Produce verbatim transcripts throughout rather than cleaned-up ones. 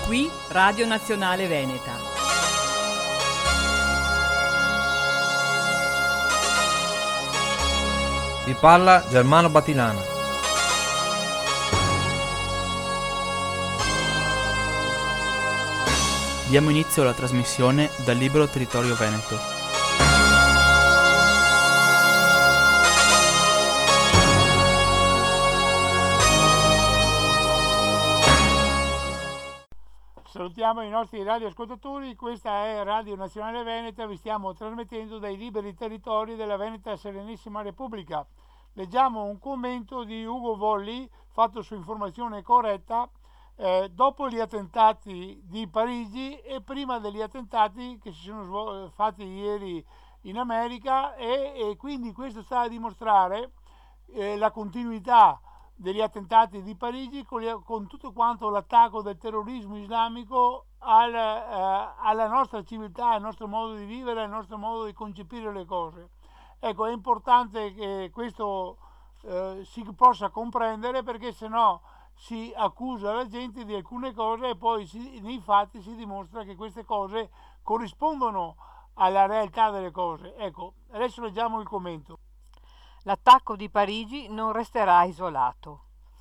Qui Radio Nazionale Veneta. Vi parla Germano Batilana. Diamo inizio alla trasmissione dal Libero Territorio Veneto. Salutiamo i nostri radioascoltatori, questa è Radio Nazionale Veneta, vi stiamo trasmettendo dai liberi territori della Veneta Serenissima Repubblica. Leggiamo un commento di Ugo Volli fatto su Informazione Corretta eh, dopo gli attentati di Parigi e prima degli attentati che si sono fatti ieri in America e, e quindi questo sta a dimostrare eh, la continuità degli attentati di Parigi con, gli, con tutto quanto l'attacco del terrorismo islamico al, eh, alla nostra civiltà, al nostro modo di vivere, al nostro modo di concepire le cose. Ecco, è importante che questo eh, si possa comprendere, perché sennò si accusa la gente di alcune cose e poi si, nei fatti si dimostra che queste cose corrispondono alla realtà delle cose. Ecco, adesso leggiamo il commento. L'attacco di Parigi non resterà isolato.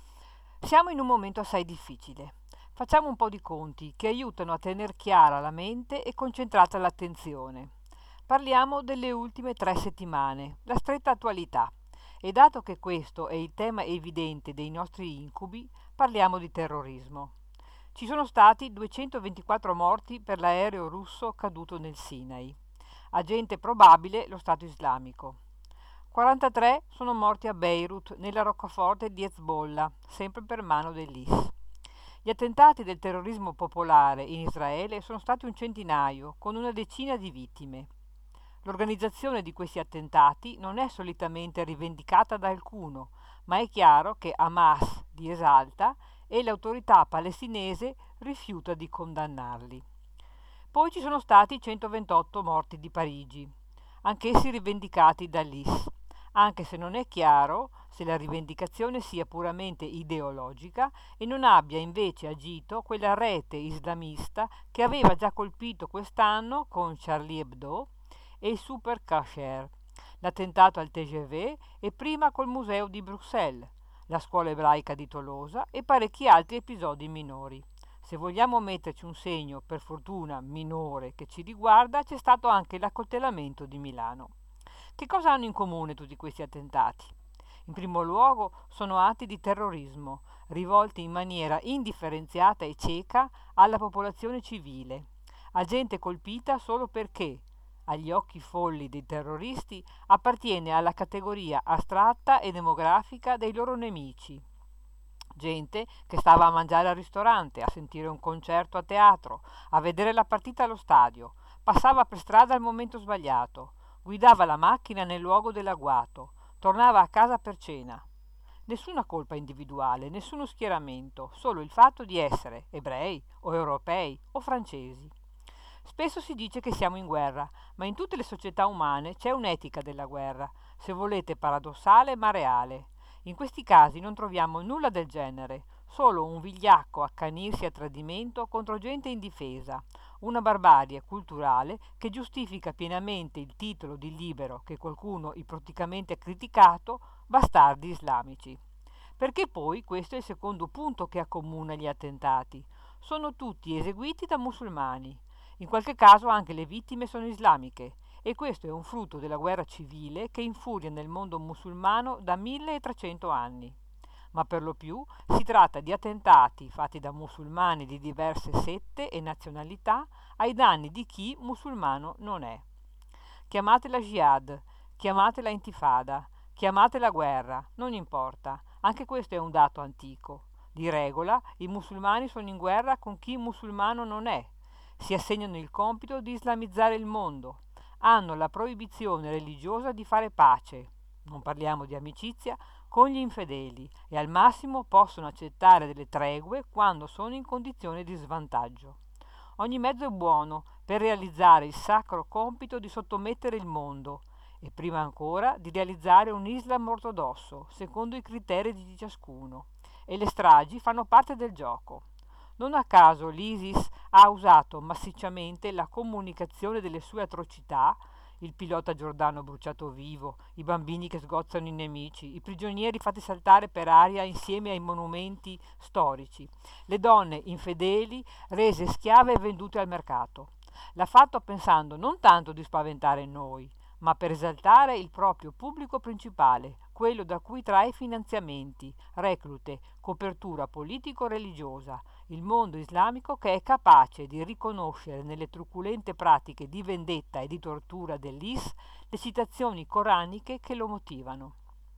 Siamo in un momento assai difficile. Facciamo un po' di conti che aiutano a tener chiara la mente e concentrata l'attenzione. Parliamo delle ultime tre settimane, la stretta attualità. E dato che questo è il tema evidente dei nostri incubi, parliamo di terrorismo. Ci sono stati duecentoventiquattro morti per l'aereo russo caduto nel Sinai. Agente probabile lo Stato islamico. quarantatré sono morti a Beirut, nella roccaforte di Hezbollah, sempre per mano dell'I S. Gli attentati del terrorismo popolare in Israele sono stati un centinaio, con una decina di vittime. L'organizzazione di questi attentati non è solitamente rivendicata da alcuno, ma è chiaro che Hamas li esalta e l'autorità palestinese rifiuta di condannarli. Poi ci sono stati centoventotto morti di Parigi, anch'essi rivendicati dall'I S, anche se non è chiaro se la rivendicazione sia puramente ideologica e non abbia invece agito quella rete islamista che aveva già colpito quest'anno con Charlie Hebdo e il Super Kasher, l'attentato al T G V e prima col Museo di Bruxelles, la scuola ebraica di Tolosa e parecchi altri episodi minori. Se vogliamo metterci un segno, per fortuna minore, che ci riguarda, c'è stato anche l'accoltellamento di Milano. Che cosa hanno in comune tutti questi attentati? In primo luogo sono atti di terrorismo, rivolti in maniera indifferenziata e cieca alla popolazione civile, a gente colpita solo perché, agli occhi folli dei terroristi, appartiene alla categoria astratta e demografica dei loro nemici. Gente che stava a mangiare al ristorante, a sentire un concerto a teatro, a vedere la partita allo stadio, passava per strada al momento sbagliato, guidava la macchina nel luogo dell'agguato, tornava a casa per cena. Nessuna colpa individuale, nessuno schieramento, solo il fatto di essere ebrei o europei o francesi. Spesso si dice che siamo in guerra, ma in tutte le società umane c'è un'etica della guerra, se volete paradossale ma reale. In questi casi non troviamo nulla del genere, solo un vigliacco accanirsi a tradimento contro gente indifesa, una barbarie culturale che giustifica pienamente il titolo di libero che qualcuno ipoteticamente ha criticato, bastardi islamici. Perché poi questo è il secondo punto che accomuna gli attentati. Sono tutti eseguiti da musulmani. In qualche caso anche le vittime sono islamiche, e questo è un frutto della guerra civile che infuria nel mondo musulmano da milletrecento anni. Ma per lo più si tratta di attentati fatti da musulmani di diverse sette e nazionalità ai danni di chi musulmano non è. Chiamatela jihad, chiamatela intifada, chiamatela guerra, non importa, anche questo è un dato antico. Di regola i musulmani sono in guerra con chi musulmano non è, si assegnano il compito di islamizzare il mondo, hanno la proibizione religiosa di fare pace, non parliamo di amicizia, con gli infedeli e al massimo possono accettare delle tregue quando sono in condizione di svantaggio. Ogni mezzo è buono per realizzare il sacro compito di sottomettere il mondo e prima ancora di realizzare un Islam ortodosso secondo i criteri di ciascuno, e le stragi fanno parte del gioco. Non a caso l'ISIS ha usato massicciamente la comunicazione delle sue atrocità, il pilota giordano bruciato vivo, i bambini che sgozzano i nemici, i prigionieri fatti saltare per aria insieme ai monumenti storici, le donne infedeli rese schiave e vendute al mercato. L'ha fatto pensando non tanto di spaventare noi, ma per esaltare il proprio pubblico principale, quello da cui trae finanziamenti, reclute, copertura politico-religiosa, il mondo islamico che è capace di riconoscere nelle truculente pratiche di vendetta e di tortura dell'I S le citazioni coraniche che lo motivano.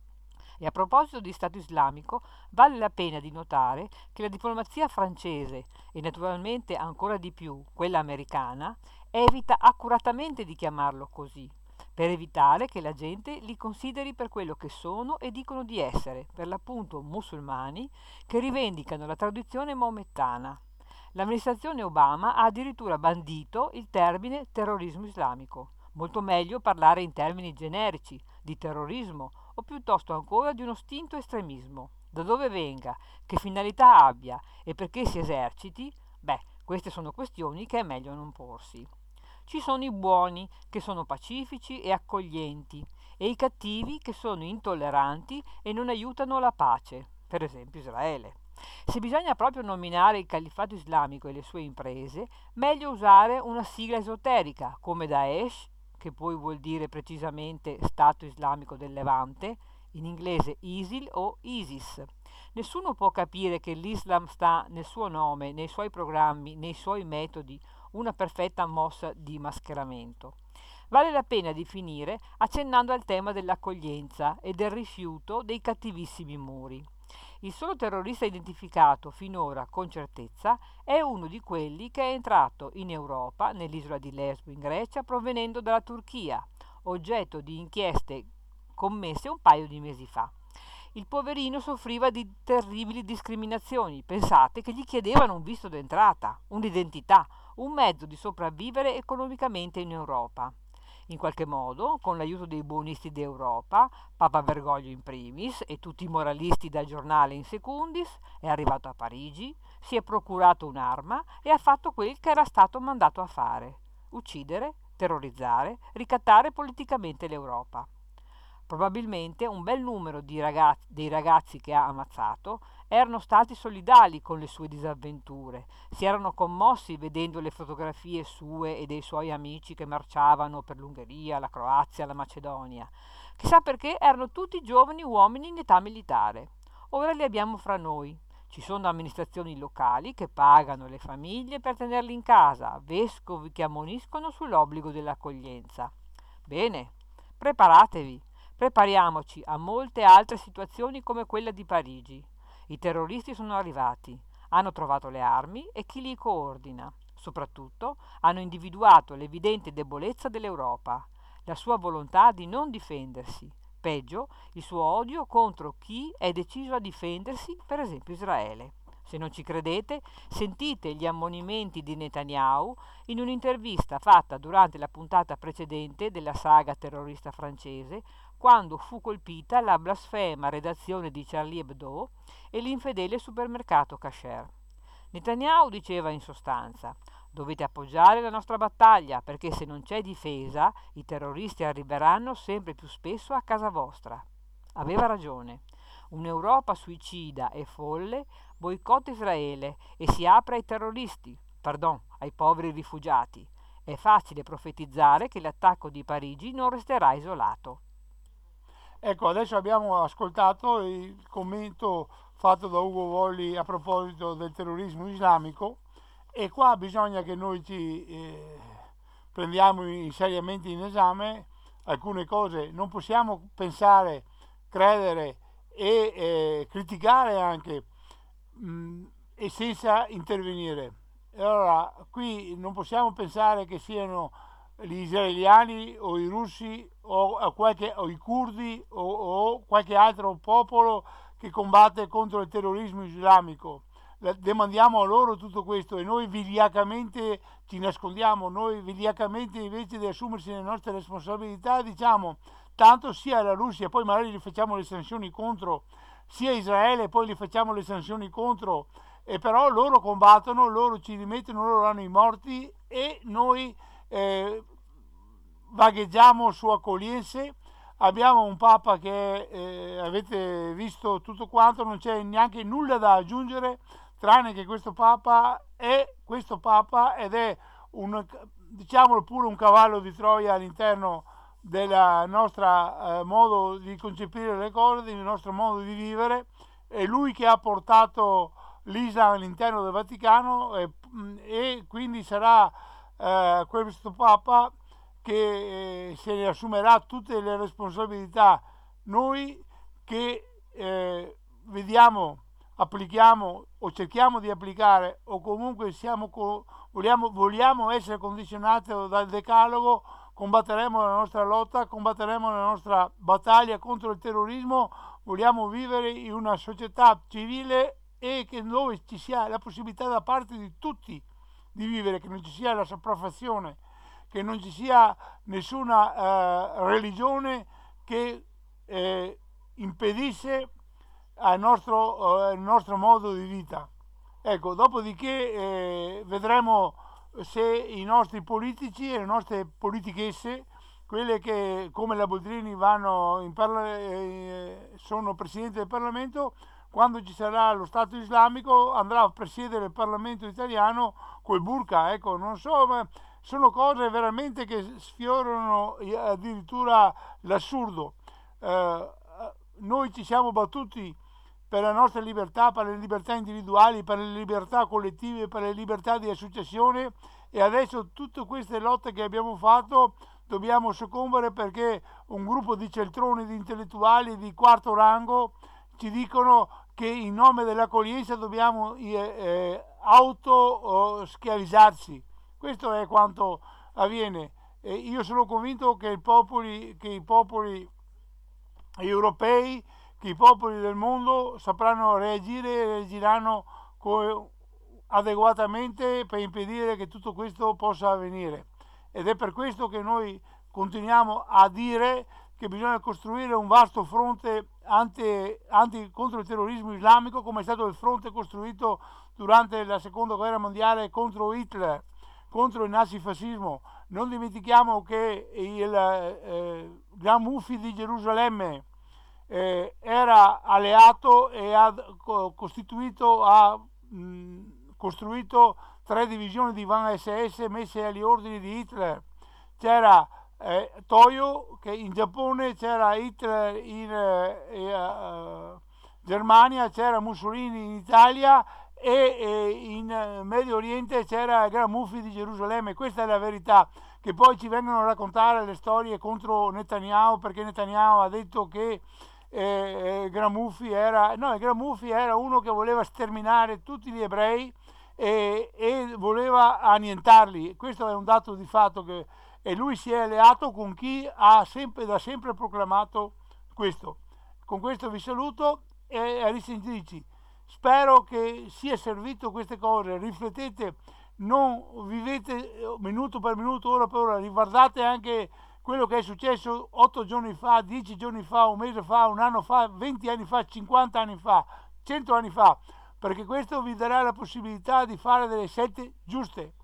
E a proposito di Stato islamico, vale la pena di notare che la diplomazia francese, e naturalmente ancora di più quella americana, evita accuratamente di chiamarlo così, per evitare che la gente li consideri per quello che sono e dicono di essere, per l'appunto musulmani, che rivendicano la tradizione maomettana. L'amministrazione Obama ha addirittura bandito il termine terrorismo islamico. Molto meglio parlare in termini generici di terrorismo o piuttosto ancora di uno stinto estremismo. Da dove venga, che finalità abbia e perché si eserciti, beh, queste sono questioni che è meglio non porsi. Ci sono i buoni, che sono pacifici e accoglienti, e i cattivi, che sono intolleranti e non aiutano la pace, per esempio Israele. Se bisogna proprio nominare il califfato islamico e le sue imprese, meglio usare una sigla esoterica, come Daesh, che poi vuol dire precisamente Stato islamico del Levante, in inglese ISIL o ISIS. Nessuno può capire che l'Islam sta nel suo nome, nei suoi programmi, nei suoi metodi, una perfetta mossa di mascheramento. Vale la pena di finire accennando al tema dell'accoglienza e del rifiuto dei cattivissimi muri. Il solo terrorista identificato finora con certezza è uno di quelli che è entrato in Europa, nell'isola di Lesbo in Grecia, provenendo dalla Turchia, oggetto di inchieste commesse un paio di mesi fa. Il poverino soffriva di terribili discriminazioni. Pensate che gli chiedevano un visto d'entrata, un'identità, un mezzo di sopravvivere economicamente in Europa. In qualche modo, con l'aiuto dei buonisti d'Europa, Papa Bergoglio in primis e tutti i moralisti da giornale in secundis, è arrivato a Parigi, si è procurato un'arma e ha fatto quel che era stato mandato a fare: uccidere, terrorizzare, ricattare politicamente l'Europa. Probabilmente un bel numero di ragazzi, dei ragazzi che ha ammazzato erano stati solidali con le sue disavventure, si erano commossi vedendo le fotografie sue e dei suoi amici che marciavano per l'Ungheria, la Croazia, la Macedonia. Chissà perché erano tutti giovani uomini in età militare. Ora li abbiamo fra noi. Ci sono amministrazioni locali che pagano le famiglie per tenerli in casa, vescovi che ammoniscono sull'obbligo dell'accoglienza. Bene, preparatevi. Prepariamoci a molte altre situazioni come quella di Parigi. I terroristi sono arrivati, hanno trovato le armi e chi li coordina. Soprattutto hanno individuato l'evidente debolezza dell'Europa, la sua volontà di non difendersi, peggio, il suo odio contro chi è deciso a difendersi, per esempio Israele. Se non ci credete, sentite gli ammonimenti di Netanyahu in un'intervista fatta durante la puntata precedente della saga terrorista francese, quando fu colpita la blasfema redazione di Charlie Hebdo e l'infedele supermercato Kasher. Netanyahu diceva in sostanza: dovete appoggiare la nostra battaglia, perché se non c'è difesa, i terroristi arriveranno sempre più spesso a casa vostra. Aveva ragione. Un'Europa suicida e folle boicotta Israele e si apre ai terroristi, pardon, ai poveri rifugiati. È facile profetizzare che l'attacco di Parigi non resterà isolato. Ecco, adesso abbiamo ascoltato il commento fatto da Ugo Volli a proposito del terrorismo islamico, e qua bisogna che noi ci eh, prendiamo in, seriamente in esame alcune cose. Non possiamo pensare, credere e eh, criticare anche mh, e senza intervenire. Allora, qui non possiamo pensare che siano gli israeliani o i russi o, qualche, o i curdi o, o qualche altro popolo che combatte contro il terrorismo islamico. Demandiamo a loro tutto questo e noi vigliaccamente ci nascondiamo. Noi vigliaccamente, invece di assumersi le nostre responsabilità, diciamo tanto sia la Russia, poi magari gli facciamo le sanzioni contro, sia Israele, poi gli facciamo le sanzioni contro, e però loro combattono, loro ci rimettono, loro hanno i morti e noi eh, vagheggiamo su accoglienze. Abbiamo un Papa che eh, avete visto tutto quanto, non c'è neanche nulla da aggiungere, tranne che questo Papa è questo Papa ed è un, diciamolo pure, un cavallo di Troia all'interno del nostro eh, modo di concepire le cose, del nostro modo di vivere. È lui che ha portato l'Islam all'interno del Vaticano e, e quindi sarà eh, questo Papa che eh, se ne assumerà tutte le responsabilità. Noi che eh, vediamo, applichiamo o cerchiamo di applicare o comunque siamo co- vogliamo, vogliamo essere condizionati dal decalogo, combatteremo la nostra lotta, combatteremo la nostra battaglia contro il terrorismo. Vogliamo vivere in una società civile e che dove ci sia la possibilità da parte di tutti di vivere, che non ci sia la sopraffazione, che non ci sia nessuna eh, religione che eh, impedisce al nostro, eh, il nostro modo di vita. Ecco, dopodiché eh, vedremo se i nostri politici e le nostre politichesse, quelle che come la Boldrini vanno in parla- eh, sono presidente del Parlamento, quando ci sarà lo Stato islamico andrà a presiedere il Parlamento italiano col burqa. Ecco, non so, ma sono cose veramente che sfiorano addirittura l'assurdo. Eh, noi ci siamo battuti per la nostra libertà, per le libertà individuali, per le libertà collettive, per le libertà di associazione, e adesso tutte queste lotte che abbiamo fatto dobbiamo soccombere perché un gruppo di celtroni, di intellettuali di quarto rango ci dicono che in nome dell'accoglienza dobbiamo eh, eh, auto schiavizzarsi. Questo è quanto avviene. E io sono convinto che i popoli, che i popoli europei, che i popoli del mondo sapranno reagire e reagiranno co- adeguatamente per impedire che tutto questo possa avvenire. Ed è per questo che noi continuiamo a dire che bisogna costruire un vasto fronte anti, anti, contro il terrorismo islamico, come è stato il fronte costruito durante la seconda guerra mondiale contro Hitler, contro il nazifascismo. Non dimentichiamo che il eh, Gran Mufti di Gerusalemme eh, era alleato e ha costituito, ha mh, costruito tre divisioni di Van S S messe agli ordini di Hitler. C'era eh, Toyo che in Giappone, c'era Hitler in eh, uh, Germania, c'era Mussolini in Italia e eh, in Medio Oriente c'era il Gran Mufti di Gerusalemme. Questa è la verità. Che poi ci vengono a raccontare le storie contro Netanyahu perché Netanyahu ha detto che eh, il Gran Mufti era no, il Gran Mufti era uno che voleva sterminare tutti gli ebrei e, e voleva annientarli. Questo è un dato di fatto, che e lui si è alleato con chi ha sempre da sempre proclamato questo. Con questo vi saluto e a risentirci. Spero che sia servito queste cose. Riflettete, non vivete minuto per minuto, ora per ora, riguardate anche quello che è successo otto giorni fa, dieci giorni fa, un mese fa, un anno fa, venti anni fa, cinquanta anni fa, cento anni fa, perché questo vi darà la possibilità di fare delle scelte giuste.